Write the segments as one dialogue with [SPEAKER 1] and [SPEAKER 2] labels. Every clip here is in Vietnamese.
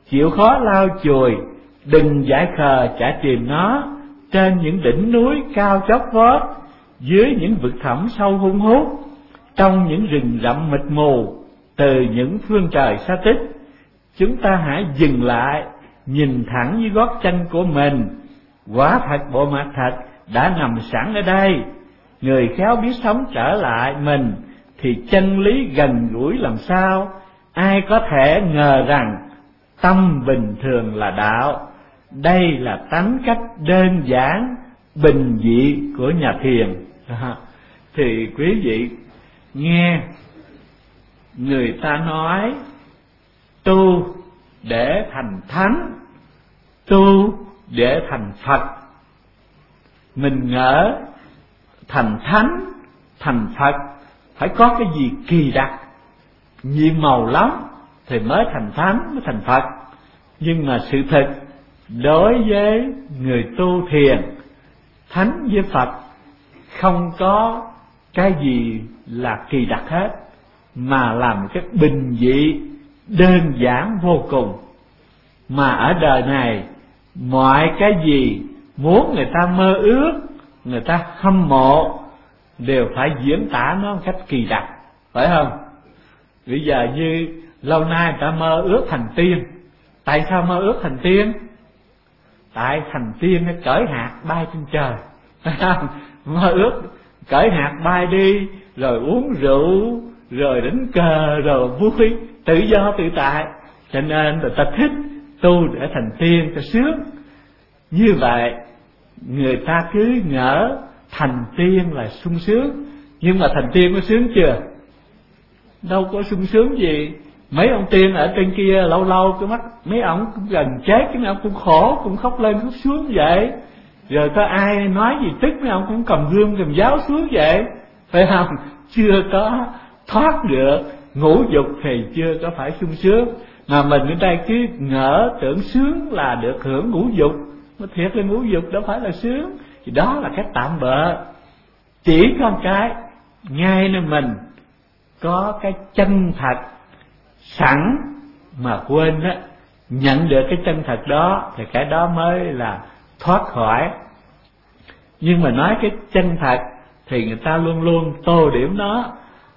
[SPEAKER 1] chịu khó lau chùi, đừng dại khờ chả tìm nó trên những đỉnh núi cao chót vót, dưới những vực thẳm sâu hun hút, trong những rừng rậm mịt mù, từ những phương trời xa tích. Chúng ta hãy dừng lại, nhìn thẳng với gót chân của mình. Quả thật bộ mặt thật đã nằm sẵn ở đây. Người khéo biết sống trở lại mình thì chân lý gần gũi làm sao. Ai có thể ngờ rằng tâm bình thường là đạo. Đây là tánh cách đơn giản bình dị của nhà thiền. Thì quý vị nghe người ta nói tu để thành thánh, tu để thành Phật. Mình ngỡ thành thánh, thành Phật phải có cái gì kỳ đặc, nhiều màu lắm thì mới thành thánh, mới thành Phật. Nhưng mà sự thật đối với người tu thiền, thánh với Phật không có cái gì là kỳ đặc hết, mà làm cái bình dị đơn giản vô cùng. Mà ở đời này mọi cái gì muốn người ta mơ ước, người ta hâm mộ, đều phải diễn tả nó một cách kỳ đặc, phải không? Bây giờ như lâu nay người ta mơ ước thành tiên. Tại sao mơ ước thành tiên? Tại thành tiên nó cởi hạt bay trên trời, phải không? Mơ ước cởi hạt bay đi, rồi uống rượu, rồi đánh cờ, rồi vui, tự do tự tại. Cho nên người ta thích tu để thành tiên cho sướng. Như vậy người ta cứ ngỡ thành tiên là sung sướng. Nhưng mà thành tiên có sướng chưa? Đâu có sung sướng gì. Mấy ông tiên ở trên kia lâu lâu cái mắt mấy ông cũng gần chết, cái mấy ông cũng khổ, cũng khóc lên khóc xuống vậy. Rồi có ai nói gì tức mấy ông cũng cầm gươm cầm giáo xuống vậy, phải không? Chưa có thoát được ngũ dục thì chưa có phải sung sướng. Mà mình ở đây cứ ngỡ tưởng sướng là được hưởng ngũ dục, mà thiệt là ngũ dục đâu phải là sướng. Thì đó là cái tạm bợ. Chỉ có một cái ngay nơi mình có cái chân thật sẵn mà quên á, nhận được cái chân thật đó thì cái đó mới là thoát khỏi. Nhưng mà nói cái chân thật thì người ta luôn luôn tô điểm nó.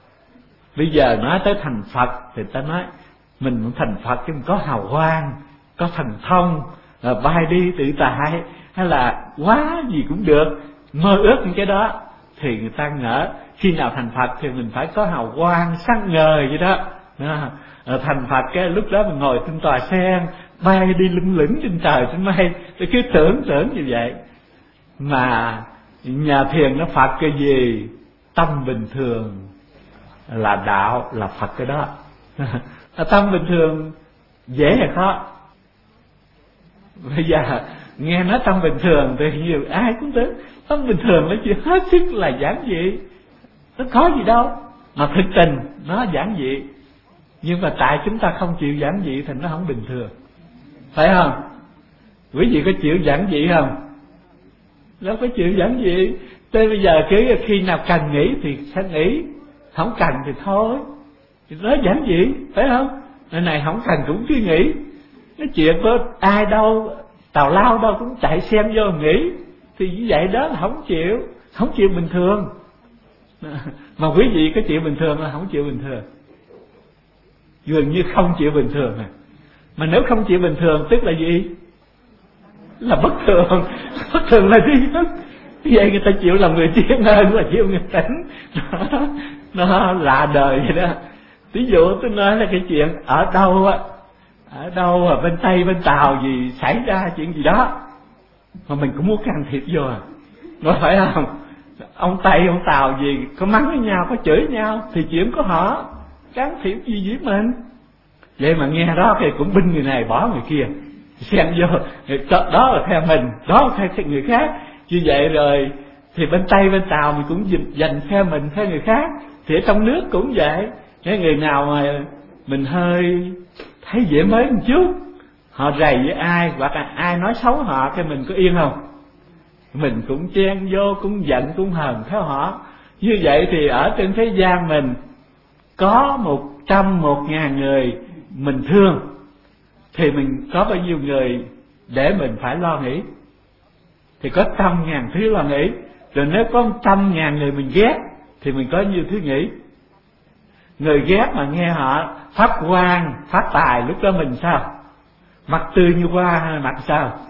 [SPEAKER 1] Bây giờ nói tới thành Phật thì ta nói mình muốn thành Phật chứ mình có hào quang, có thần thông, bay đi tự tại, hay là quá gì cũng được, mơ ước những cái đó. Thì người ta ngỡ khi nào thành Phật thì mình phải có hào quang sáng ngời vậy đó. Thành Phật cái lúc đó mình ngồi trên tòa sen, bay đi lững lững trên trời trên mây, thì cứ tưởng như vậy. Mà nhà thiền nó Phật cái gì? Tâm bình thường là đạo, là Phật cái đó. Tâm bình thường dễ hay khó? Bây giờ nghe nói tâm bình thường thì nhiều ai cũng tới tâm bình thường, nó chỉ hết sức là giản dị, nó có gì đâu. Mà thực tình nó giản dị, nhưng mà tại chúng ta không chịu giản dị thì nó không bình thường, phải không? Quý vị có chịu giản dị không? Đâu có chịu giản dị. Tới bây giờ cứ khi nào cần nghỉ thì sẽ nghỉ, không cần thì thôi. Thì nó giản dị, phải không? Nơi này không cần cũng cứ nghỉ. Cái chuyện có ai đâu, tào lao đâu cũng chạy xem vô nghỉ. Thì như vậy đó là không chịu bình thường. Mà quý vị có chịu bình thường là không chịu bình thường, dường như không chịu bình thường. Mà nếu không chịu bình thường tức là gì? Là bất thường. Bất thường là đi hết. Vậy người ta chịu làm người trí hơn là chịu người tỉnh. Nó lạ đời vậy đó. Ví dụ tôi nói là cái chuyện ở đâu bên Tây bên Tàu gì xảy ra chuyện gì đó mà mình cũng muốn can thiệp vô, nói phải không? Ông Tây ông Tàu gì có mắng với nhau, có chửi nhau thì chuyện của họ, can thiệp gì với mình. Vậy mà nghe đó thì cũng binh người này bỏ người kia, xen vô, đó là theo mình, đó là theo người khác. Như vậy rồi thì bên Tây bên Tàu mình cũng dành theo mình theo người khác. Thì ở trong nước cũng vậy. Cái người nào mà mình hơi thấy dễ mới một chút, họ rầy với ai hoặc là ai nói xấu họ, cái mình có yên không? Mình cũng chen vô, cũng giận cũng hờn theo họ. Như vậy thì ở trên thế gian mình có 100, 1.000 người mình thương thì mình có bao nhiêu người để mình phải lo nghĩ? Thì có 100.000 thứ lo nghĩ. Rồi nếu có 100.000 người mình ghét thì mình có nhiêu thứ nghĩ? Người ghét mà nghe họ phát quang, phát tài, lúc đó mình sao? Mặt tươi như hoa hay mặt sao?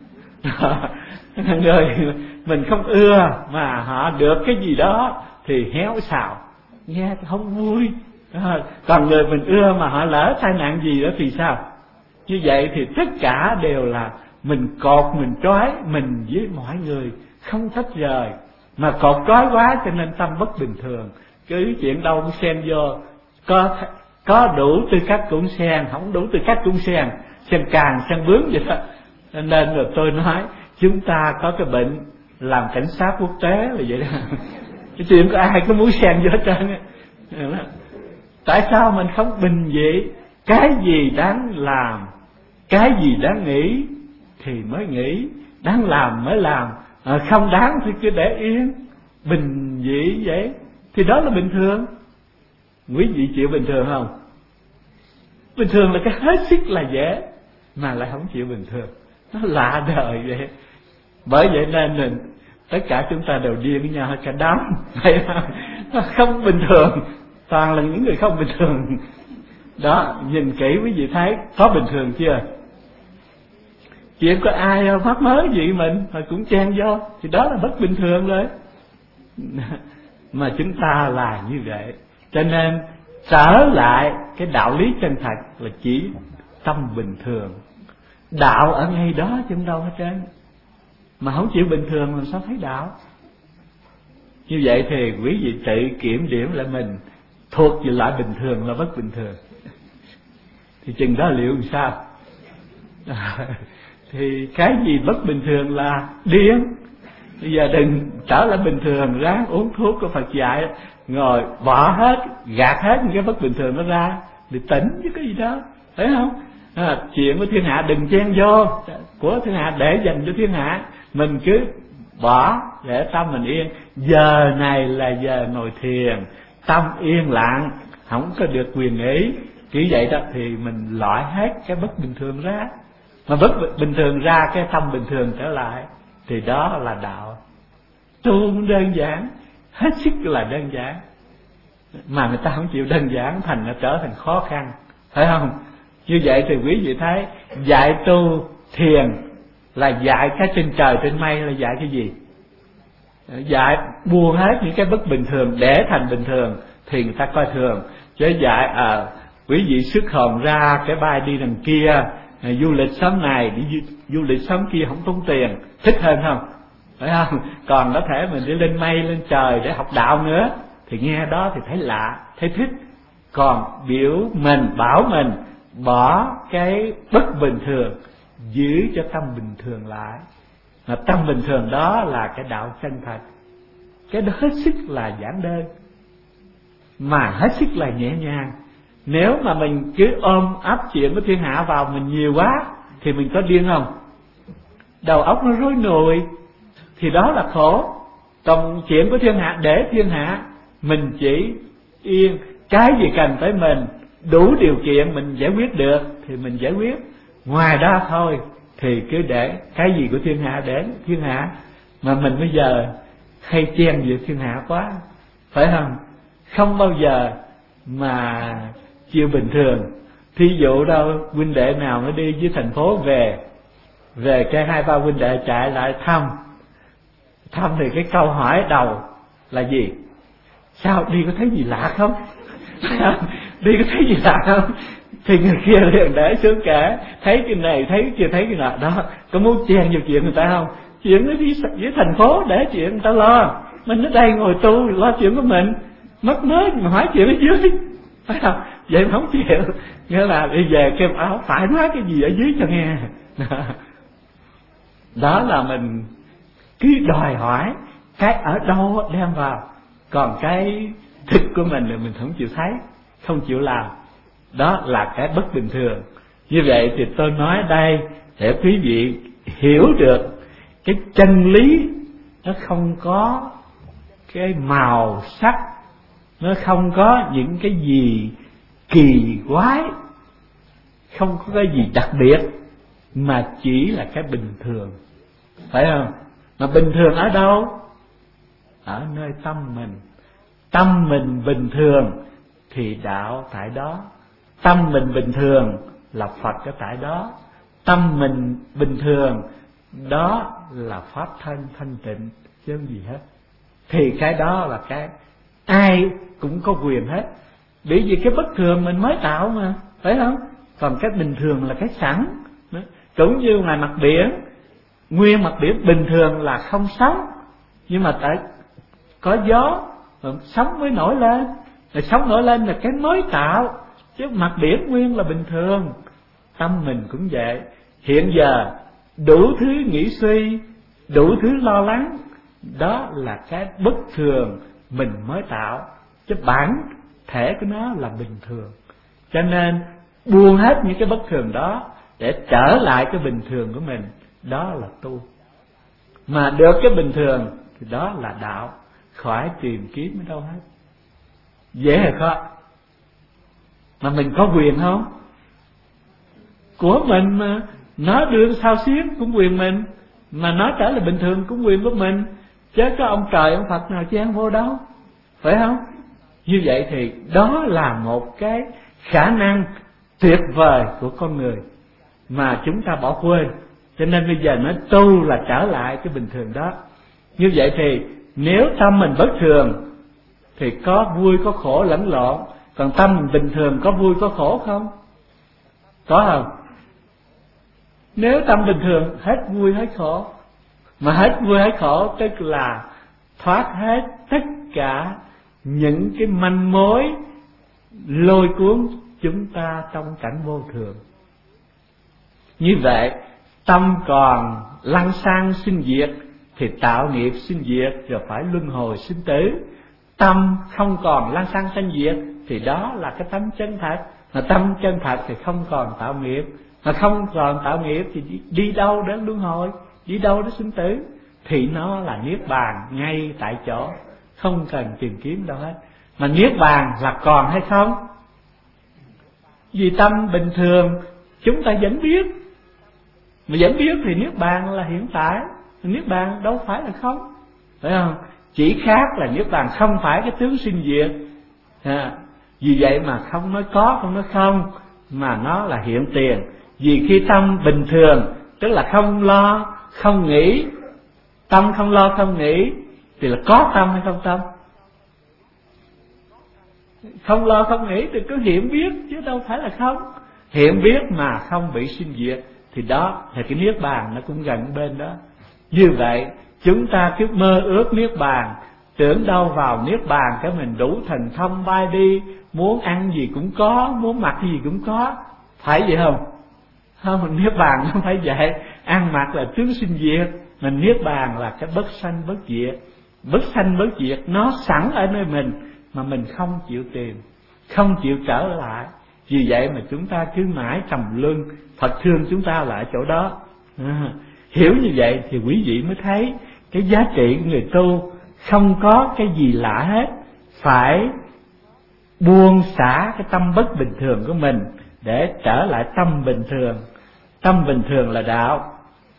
[SPEAKER 1] Người mình không ưa mà họ được cái gì đó thì héo xào, nghe không vui. Còn người mình ưa mà họ lỡ tai nạn gì đó thì sao? Như vậy thì tất cả đều là mình cột, mình trói mình với mọi người không tách rời, mà cột trói quá cho nên tâm bất bình thường. Cứ chuyện đâu cũng xen vô, có đủ tư cách cũng xen, không đủ tư cách cũng xen càng xen bướng vậy đó. Nên rồi tôi nói chúng ta có cái bệnh làm cảnh sát quốc tế là vậy đó. Cái chuyện có ai có muốn xen vô hết trơn á. Tại sao mình không bình dị? Cái gì đáng làm, cái gì đáng nghĩ thì mới nghĩ, đáng làm mới làm, không đáng thì cứ để yên. Bình dị vậy thì đó là bình thường. Quý vị chịu bình thường không? Bình thường là cái hết sức là dễ, mà lại không chịu bình thường. Nó lạ đời vậy. Bởi vậy nên tất cả chúng ta đều điên với nhau hết cả đám. Nó không bình thường, toàn là những người không bình thường. Đó, nhìn kỹ quý vị thấy có bình thường chưa? Chuyện có ai mắc mớ gì mình mà cũng chen vô thì đó là bất bình thường rồi. Mà chúng ta là như vậy. Cho nên trở lại cái đạo lý chân thật là chỉ tâm bình thường. Đạo ở ngay đó chứ không đâu hết trơn. Mà không chịu bình thường làm sao thấy đạo? Như vậy thì quý vị tự kiểm điểm lại mình thuộc về loại bình thường là bất bình thường. Thì chừng đó liệu làm sao? Thì cái gì bất bình thường là điên. Bây giờ đừng trở lại bình thường, ráng uống thuốc của Phật dạy, ngồi bỏ hết, gạt hết những cái bất bình thường nó ra để tỉnh chứ cái gì đó, thấy không? Chuyện của thiên hạ đừng chen vô, của thiên hạ để dành cho thiên hạ, mình cứ bỏ để tâm mình yên. Giờ này là giờ ngồi thiền, tâm yên lặng, không có được quyền nghĩ. Chỉ vậy đó thì mình loại hết cái bất bình thường ra, mà bất bình thường ra cái tâm bình thường trở lại, thì đó là đạo. Tu đơn giản, hết sức là đơn giản, mà người ta không chịu đơn giản, thành nó trở thành khó khăn, phải không? Như vậy thì quý vị thấy dạy tu thiền là dạy cái trên trời trên mây, là dạy cái gì? Dạy buông hết những cái bất bình thường để thành bình thường thì người ta coi thường. Chứ dạy quý vị xuất hồn ra cái bay đi đằng kia, du lịch sớm này đi du lịch sớm kia không tốn tiền, thích hơn không? Phải không? Còn có thể mình đi lên mây lên trời để học đạo nữa thì nghe đó thì thấy lạ, thấy thích. Còn biểu mình bảo mình bỏ cái bất bình thường, giữ cho tâm bình thường lại, mà tâm bình thường đó là cái đạo chân thật. Cái đó hết sức là giản đơn, mà hết sức là nhẹ nhàng. Nếu mà mình cứ ôm ấp chuyện của thiên hạ vào mình nhiều quá thì mình có điên không? Đầu óc nó rối nùi thì đó là khổ. Còn chuyện của thiên hạ để thiên hạ, mình chỉ yên. Cái gì cần tới mình, đủ điều kiện mình giải quyết được thì mình giải quyết. Ngoài đó thôi thì cứ để cái gì của thiên hạ để thiên hạ. Mà mình bây giờ hay chen về thiên hạ quá, phải không? Không bao giờ mà chịu bình thường. Thí dụ đâu huynh đệ nào nó đi dưới thành phố về cái 2-3 huynh đệ chạy lại thăm thì cái câu hỏi đầu là gì? Sao đi có thấy gì lạ không? Đi có thấy gì lạ không? Thì người kia liền để xuống cả, thấy cái này thấy cái kia thấy cái nọ đó. Có muốn chen vào chuyện người ta không? Chuyện nó đi dưới thành phố để chuyện người ta lo, mình ở đây ngồi tu lo chuyện của mình, mất mới mà hỏi chuyện ở dưới, phải không? Vậy mà không chịu, nghĩa là đi về kêu áo phải nói cái gì ở dưới cho nghe. Đó là mình cứ đòi hỏi cái ở đâu đem vào, còn cái thực của mình là mình không chịu thấy, không chịu làm. Đó là cái bất bình thường. Như vậy thì tôi nói đây để quý vị hiểu được cái chân lý nó không có cái màu sắc, nó không có những cái gì kỳ quái, không có cái gì đặc biệt, mà chỉ là cái bình thường, phải không? Mà bình thường ở đâu? Ở nơi tâm mình. Tâm mình bình thường thì đạo tại đó. Tâm mình bình thường là Phật ở tại đó. Tâm mình bình thường đó là pháp thân thanh tịnh, chứ không gì hết. Thì cái đó là cái ai cũng có quyền hết. Bởi vì cái bất thường mình mới tạo mà, phải không? Còn cái bình thường là cái sẵn. Cũng như ngoài mặt biển, nguyên mặt biển bình thường là không sóng, nhưng mà tại có gió sóng mới nổi lên. Rồi sóng nổi lên là cái mới tạo, chứ mặt biển nguyên là bình thường. Tâm mình cũng vậy. Hiện giờ đủ thứ nghĩ suy, đủ thứ lo lắng, đó là cái bất thường mình mới tạo, chứ bản thể của nó là bình thường. Cho nên buông hết những cái bất thường đó để trở lại cái bình thường của mình, đó là tu. Mà được cái bình thường thì đó là đạo, khỏi tìm kiếm ở đâu hết. Dễ hay khó? Mà mình có quyền không? Của mình mà. Nó đưa sao xiết cũng quyền mình, mà nó trở lại bình thường cũng quyền của mình. Chứ có ông trời ông Phật nào chen vô đâu, phải không? Như vậy thì đó là một cái khả năng tuyệt vời của con người mà chúng ta bỏ quên. Cho nên bây giờ nó tu là trở lại cái bình thường đó. Như vậy thì nếu tâm mình bất thường thì có vui có khổ lẫn lộn. Còn tâm mình bình thường có vui có khổ không? Có không? Nếu tâm bình thường hết vui hết khổ. Mà hết vui hết khổ tức là thoát hết tất cả những cái manh mối lôi cuốn chúng ta trong cảnh vô thường. Như vậy tâm còn lăng xăng sinh diệt thì tạo nghiệp sinh diệt, rồi phải luân hồi sinh tử. Tâm không còn lăng xăng sinh diệt thì đó là cái tánh chân thật. Mà tâm chân thật thì không còn tạo nghiệp. Mà không còn tạo nghiệp thì đi đâu đến luân hồi, đi đâu đến sinh tử? Thì nó là niết bàn ngay tại chỗ, không cần tìm kiếm đâu hết. Mà niết bàn là còn hay không? Vì tâm bình thường chúng ta vẫn biết. Mà vẫn biết thì niết bàn là hiện tại. Niết bàn đâu phải là không, phải không? Chỉ khác là niết bàn không phải cái tướng sinh diệt. Vì vậy mà không nói có, không nói không, mà nó là hiện tiền. Vì khi tâm bình thường tức là không lo, không nghĩ. Tâm không lo, không nghĩ thì là có tâm hay không tâm? Không lo, không nghĩ thì cứ hiện biết chứ đâu phải là không. Hiện biết mà không bị sinh diệt thì đó là cái niết bàn, nó cũng gần bên đó. Như vậy chúng ta cứ mơ ước niết bàn, tưởng đâu vào niết bàn cái mình đủ thần thông bay đi, muốn ăn gì cũng có, muốn mặc gì cũng có. Phải vậy không? Không, niết bàn không phải vậy. Ăn mặc là tướng sinh diệt, mà niết bàn là cái bất sanh bất diệt. Bất sanh bất diệt nó sẵn ở nơi mình mà mình không chịu tìm, không chịu trở lại. Vì vậy mà chúng ta cứ mãi trầm luân. Phật thương chúng ta lại chỗ đó. Hiểu như vậy thì quý vị mới thấy cái giá trị của người tu không có cái gì lạ hết. Phải buông xả cái tâm bất bình thường của mình để trở lại tâm bình thường. Tâm bình thường là đạo.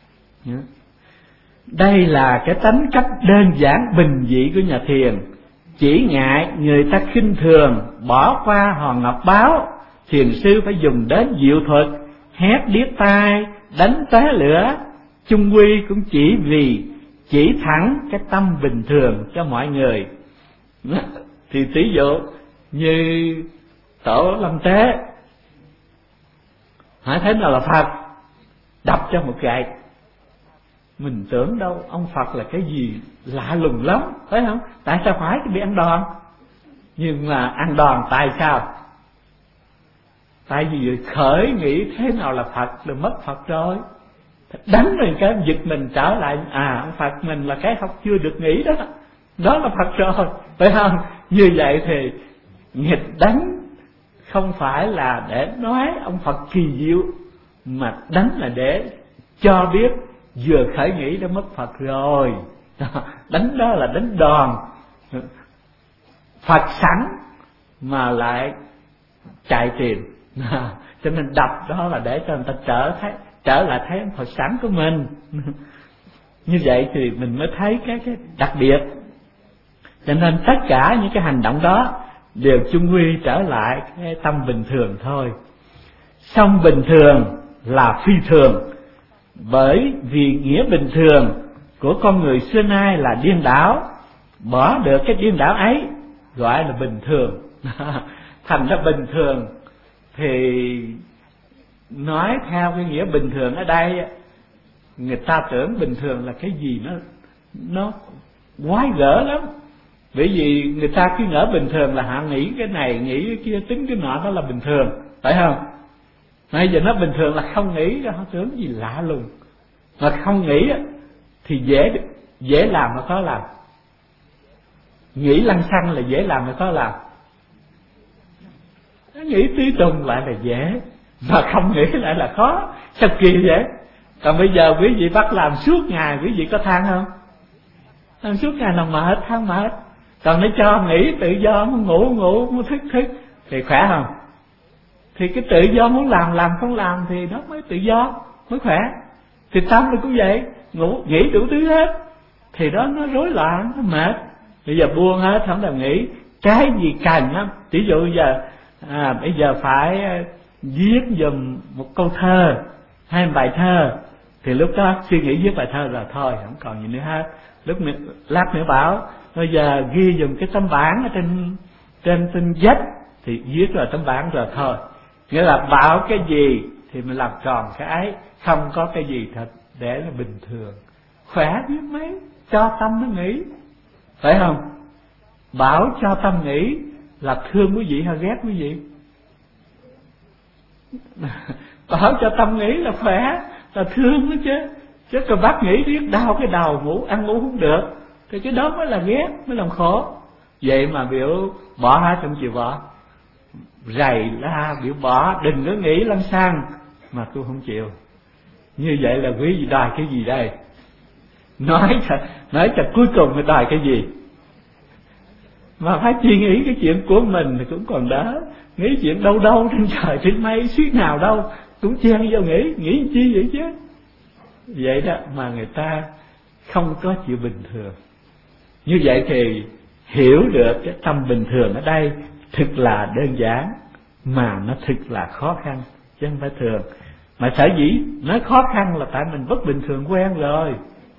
[SPEAKER 1] Đây là cái tánh cách đơn giản bình dị của nhà thiền. Chỉ ngại người ta khinh thường, bỏ qua hòn ngọc báo, thiền sư phải dùng đến diệu thuật, hét điếc tai, đánh té lửa. Chung quy cũng chỉ vì chỉ thẳng cái tâm bình thường cho mọi người. Thì tỷ dụ như tổ Lâm Tế, hỏi thế nào là Phật, đập cho một gậy. Mình tưởng đâu ông Phật là cái gì lạ lùng lắm, phải không? Tại sao phải bị ăn đòn? Nhưng mà ăn đòn tại sao? Tại vì khởi nghĩ thế nào là Phật rồi mất Phật rồi. Đánh rồi cái giật mình trở lại, ông Phật mình là cái học chưa được nghĩ đó, đó là Phật rồi, phải không? Như vậy thì nghịch đánh không phải là để nói ông Phật kỳ diệu, mà đánh là để cho biết vừa khởi nghĩ đã mất Phật rồi. Đánh đó là đánh đòn. Phật sẵn mà lại chạy tìm, Cho nên đọc đó là để cho người ta trở lại thấy Phật sẵn của mình. Như vậy thì mình mới thấy cái đặc biệt. Cho nên tất cả những cái hành động đó đều chung quy trở lại cái tâm bình thường thôi. Song bình thường là phi thường, bởi vì nghĩa bình thường của con người xưa nay là điên đảo. Bỏ được cái điên đảo ấy gọi là bình thường. Thành ra bình thường thì nói theo cái nghĩa bình thường ở đây, người ta tưởng bình thường là cái gì nó quái gở lắm. Bởi vì người ta cứ ngỡ bình thường là họ nghĩ cái này, nghĩ cái kia, tính cái nọ, đó là bình thường, phải không? Bây giờ nó bình thường là không nghĩ, họ tưởng gì lạ lùng. Mà không nghĩ thì dễ làm mà khó làm. Nghĩ lăng xăng là dễ làm mà khó làm. Nghĩ tí tùng lại là dễ, mà không nghĩ lại là khó. Sao kỳ vậy? Còn bây giờ quý vị bắt làm suốt ngày, quý vị có than không? Làm suốt ngày là mệt, than mệt. Còn nó cho nghĩ tự do, muốn ngủ, muốn thức thì khỏe không? Thì cái tự do muốn làm không làm thì nó mới tự do, mới khỏe. Thì tâm nó cũng vậy, nghĩ đủ thứ hết thì đó nó rối loạn, nó mệt. Bây giờ buông hết, không làm nghĩ. Cái gì cần lắm, ví dụ bây giờ phải viết dùm một câu thơ hay một bài thơ, thì lúc đó suy nghĩ viết bài thơ là thôi, không còn gì nữa hết. Lát nữa bảo bây giờ ghi dùm cái tấm bảng ở trên vách thì viết rồi tấm bảng rồi thôi. Nghĩa là bảo cái gì thì mình làm tròn cái ấy, không có cái gì thật để là bình thường. Khỏe biết mấy, cho tâm nó nghĩ, phải không? Bảo cho tâm nghĩ là thương quý vị hay ghét quý vị? Bảo cho tâm nghĩ là khỏe, là thương đó chứ. Chứ còn bắt nghĩ biết đau cái đầu, ăn ngủ không được, thì cái đó mới là ghét, mới làm khổ. Vậy mà biểu bỏ hết không chịu bỏ, rầy la biểu bỏ, đừng có nghĩ lăng xăng, mà tôi không chịu. Như vậy là quý vị đòi cái gì đây? Nói cho cuối cùng mới đòi cái gì? Mà phải suy nghĩ cái chuyện của mình thì cũng còn đỡ. Nghĩ chuyện đâu trên trời trên mây, suýt nào đâu cũng chen vô nghĩ chi vậy chứ. Vậy đó mà người ta không có chịu bình thường. Như vậy thì hiểu được cái tâm bình thường ở đây thực là đơn giản, mà nó thực là khó khăn chứ không phải thường. Mà sở dĩ nói khó khăn là tại mình bất bình thường quen rồi.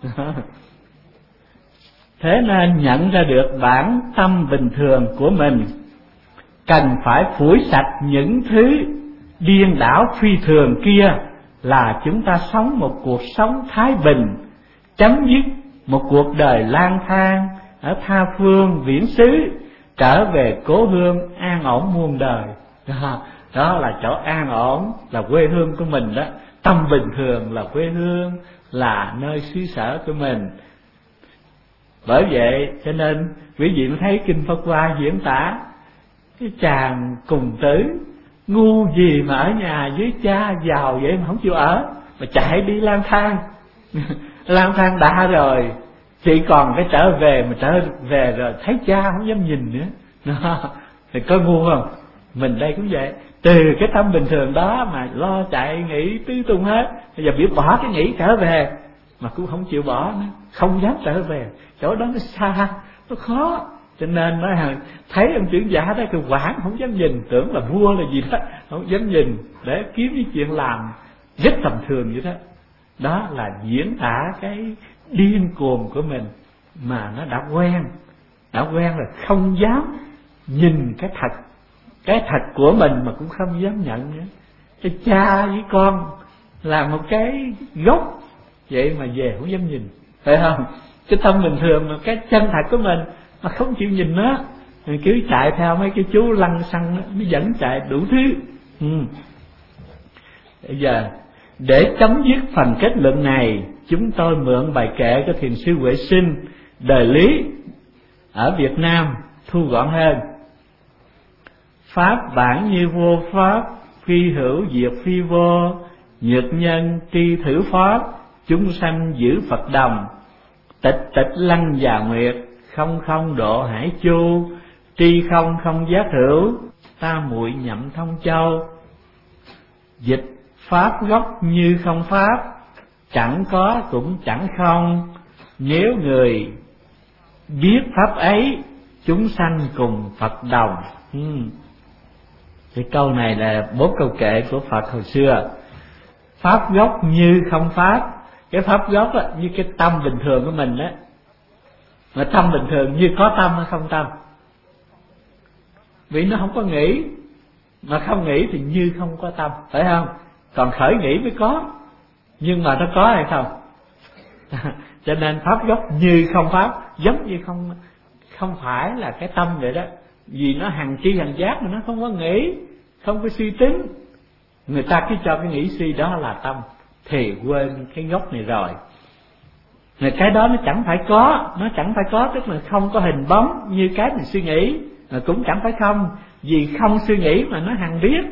[SPEAKER 1] Thế nên nhận ra được bản tâm bình thường của mình, cần phải phủi sạch những thứ điên đảo phi thường kia, là chúng ta sống một cuộc sống thái bình, chấm dứt một cuộc đời lang thang ở tha phương viễn xứ, trở về cố hương an ổn muôn đời. Đó là chỗ an ổn, là quê hương của mình đó. Tâm bình thường là quê hương, là nơi xứ sở của mình. Bởi vậy cho nên quý vị mới thấy Kinh Pháp Hoa diễn tả cái chàng cùng tử ngu gì mà ở nhà với cha giàu vậy mà không chịu ở, mà chạy đi lang thang. Lang thang đã rồi, chỉ còn cái trở về, mà trở về rồi thấy cha không dám nhìn nữa. Thì có ngu không? Mình đây cũng vậy. Từ cái tâm bình thường đó mà lo chạy nghĩ tứ tung hết, bây giờ biết bỏ cái nghĩ trở về mà cũng không chịu bỏ nữa, không dám trở về. Chỗ đó nó xa, nó khó. Cho nên nói thấy ông trưởng giả đó cứ quản không dám nhìn, tưởng là vua là gì đó, không dám nhìn để kiếm cái chuyện làm rất tầm thường vậy đó. Đó là diễn tả cái điên cuồng của mình mà nó đã quen là không dám nhìn cái thật của mình, mà cũng không dám nhận nữa. Cái cha với con là một cái gốc vậy mà về không dám nhìn, phải không? Cái tâm bình thường mà cái chân thật của mình mà không chịu nhìn nó, mình cứ chạy theo mấy cái chú lăng xăng nó dẫn chạy đủ thứ. Bây giờ để chấm dứt phần kết luận này, chúng tôi mượn bài kệ của Thiền sư Huệ Sinh Đời Lý ở Việt Nam thu gọn hơn. Pháp bản như vô pháp, phi hữu diệt phi vô, nhược nhân tri thử pháp, chúng sanh giữ Phật đồng. Tịch tịch lăng già nguyệt, không không độ hải chu, tri không không giác hữu, ta muội nhậm thông châu. Dịch pháp gốc như không pháp, chẳng có cũng chẳng không. Nếu người biết pháp ấy, chúng sanh cùng Phật đồng. Cái câu này là 4 câu kệ của Phật hồi xưa. Pháp gốc như không pháp. Cái pháp gốc á, như cái tâm bình thường của mình á. Mà tâm bình thường như có tâm hay không tâm? Vì nó không có nghĩ. Mà không nghĩ thì như không có tâm, phải không? Còn khởi nghĩ mới có. Nhưng mà nó có hay không? Cho nên pháp gốc như không pháp, giống như không phải là cái tâm vậy đó. Vì nó hằng tri hằng giác mà nó không có nghĩ, không có suy tính. Người ta cứ cho cái nghĩ suy đó là tâm, thì quên cái gốc này rồi. Rồi cái đó nó chẳng phải có, tức là không có hình bóng như cái mình suy nghĩ. Mà cũng chẳng phải không, vì không suy nghĩ mà nó hằng biết.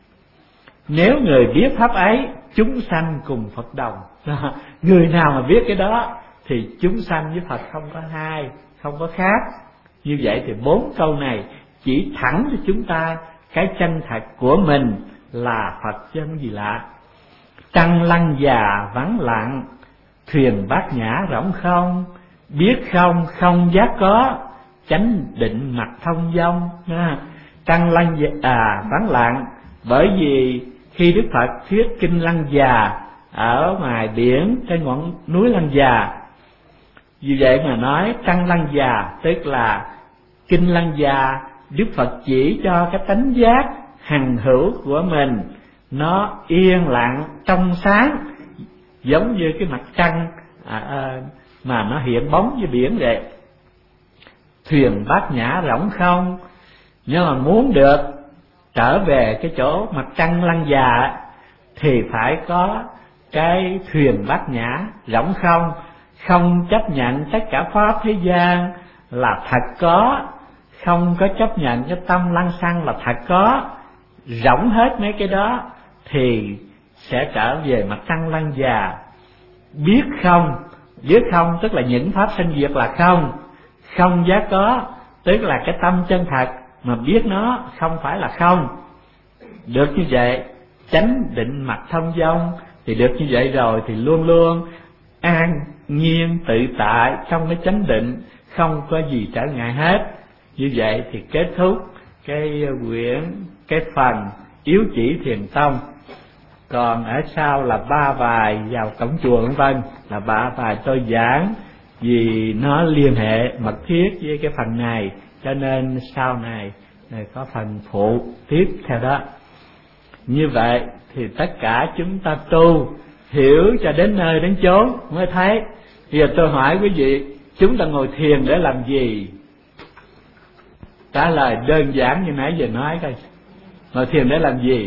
[SPEAKER 1] Nếu người biết pháp ấy, chúng sanh cùng Phật đồng. Người nào mà biết cái đó thì chúng sanh với Phật không có hai, không có khác. Như vậy thì 4 câu này chỉ thẳng cho chúng ta cái chân thật của mình là Phật chứ không gì lạ. Trăng lăng già vắng lặng, thuyền bát nhã rỗng không. Biết không không giác có, chánh định mặt thông dong. Trăng lăng già vắng lặng, bởi vì khi Đức Phật thuyết kinh Lăng Già ở ngoài biển trên ngọn núi Lăng Già, vì vậy mà nói trăng Lăng Già, tức là kinh Lăng Già Đức Phật chỉ cho cái tánh giác hằng hữu của mình nó yên lặng trong sáng, giống như cái mặt trăng mà nó hiện bóng dưới biển vậy. Thuyền bát nhã rỗng không. Nhưng mà muốn được trở về cái chỗ mặt trăng Lăng Già thì phải có cái thuyền bát nhã rỗng không, không chấp nhận tất cả pháp thế gian là thật có, không có chấp nhận cái tâm lăng xăng là thật có, rỗng hết mấy cái đó thì sẽ trở về mặt trăng Lăng Già. Biết không tức là những pháp sinh diệt là không giác có, tức là cái tâm chân thật mà biết nó không phải là không. Được như vậy, chánh định mặt thông dong, thì được như vậy rồi thì luôn luôn an nhiên tự tại trong cái chánh định, không có gì trở ngại hết. Như vậy thì kết thúc cái phần yếu chỉ thiền tông. Còn ở sau là 3 bài vào cổng chùa vân vân, là 3 bài tôi giảng vì nó liên hệ mật thiết với cái phần này, cho nên sau này có phần phụ tiếp theo đó. Như vậy thì tất cả chúng ta tu hiểu cho đến nơi đến chốn mới thấy. Bây giờ tôi hỏi quý vị, chúng ta ngồi thiền để làm gì? Trả lời đơn giản như nãy giờ nói coi. Ngồi thiền để làm gì?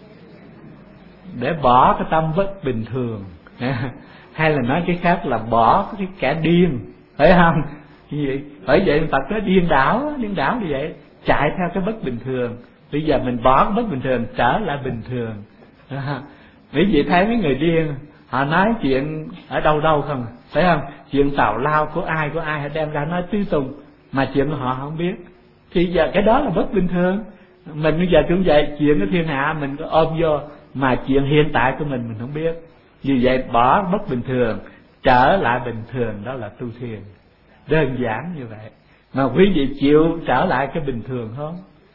[SPEAKER 1] Để bỏ cái tâm bất bình thường. Hay là nói cái khác là bỏ cái kẻ điên, phải không? Bởi vậy Phật nói điên đảo như vậy, chạy theo cái bất bình thường. Bây giờ mình bỏ cái bất bình thường, trở lại bình thường. Quý vị thấy mấy người điên, họ nói chuyện ở đâu không, phải không? Chuyện tào lao của ai họ đem ra nói tứ tung, mà chuyện của họ không biết. Thì giờ cái đó là bất bình thường. Mình bây giờ cũng vậy, chuyện của thiên hạ mình có ôm vô, mà chuyện hiện tại của mình không biết. Vì vậy bỏ bất bình thường, trở lại bình thường, đó là tu thiền. Đơn giản như vậy. Mà quý vị chịu trở lại cái bình thường không?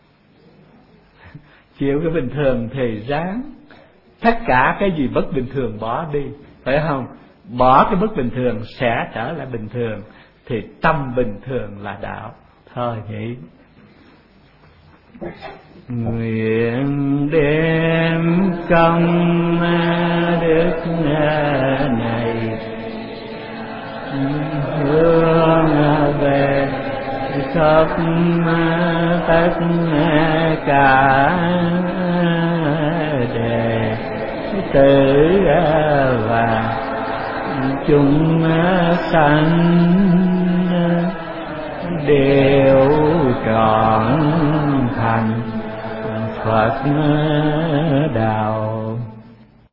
[SPEAKER 1] Chịu cái bình thường thì ráng tất cả cái gì bất bình thường bỏ đi, phải không? Bỏ cái bất bình thường sẽ trở lại bình thường, thì tâm bình thường là đạo. Thôi nhỉ. Nguyện đem công đức này hướng về khắp tất cả đệ tử và chúng sanh đều trọn thành Phật đạo.